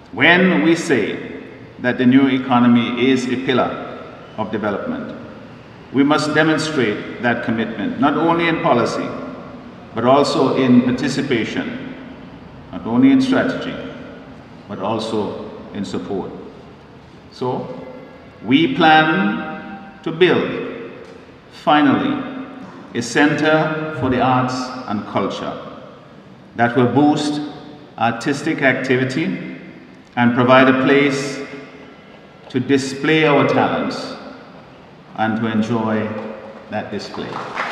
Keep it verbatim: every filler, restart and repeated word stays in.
When we say that the new economy is a pillar of development, we must demonstrate that commitment, not only in policy, but also in participation, not only in strategy, but also in support. So, we plan to build, finally, a center for the arts and culture that will boost artistic activity and provide a place to display our talents and to enjoy that display.